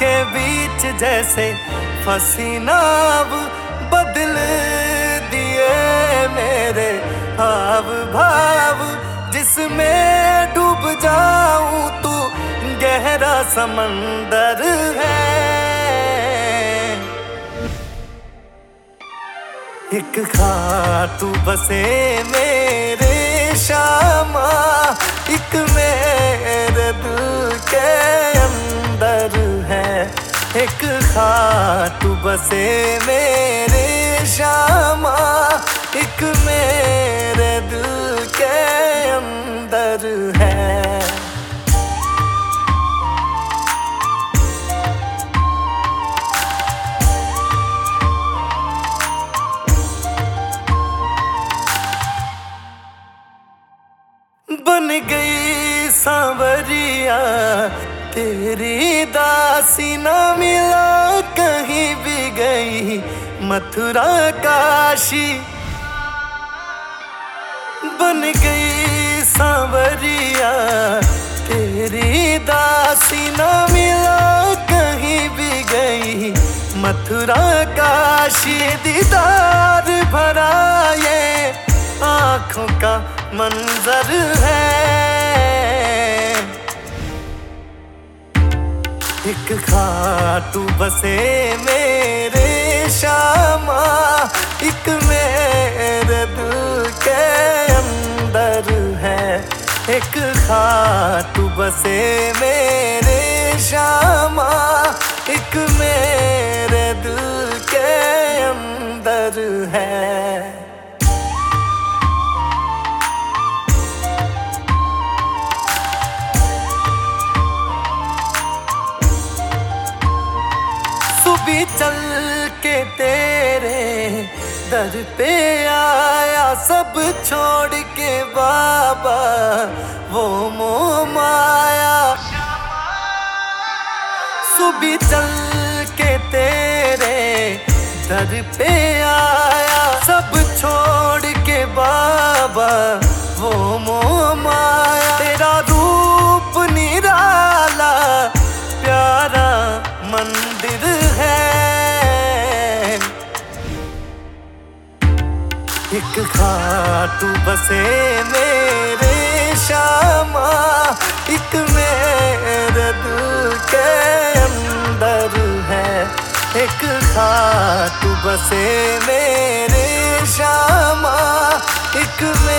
के बीच जैसे फंसी नाव बदल दिए मेरे हाव भाव, जिसमें डूब जाऊं तू गहरा समंदर है। एक खातू बसे मेरे शामा, एक मेरे दिल के अंदर है। एक खातू बसे मेरे शामा, एक मेरे दिल के अंदर है। बन गई सांवरिया तेरी दासी, ना मिला कहीं भी गई मथुरा काशी। बन गई सांवरिया तेरी दासी, ना मिला कहीं भी गई मथुरा काशी। दीदार भरा ये आँखों का मंजर है। एक खातू बसे मेरे शामा, एक मेरे दिल के अंदर है। एक खातू बसे मेरे शामा, एक मेरे दिल के अंदर है। सुबह चल के तेरे दर पे आया, सब छोड़ के बाबा वो मोह माया। सुबह चल के तेरे दर पे आया, सब छोड़ के बाबा वो मोह माया। तेरा रूप निराला प्यारा मंदिर है। एक खातू बसे मेरे शामा, एक मेरे दिल के अंदर है। एक खातू बसे मेरे शामा, एक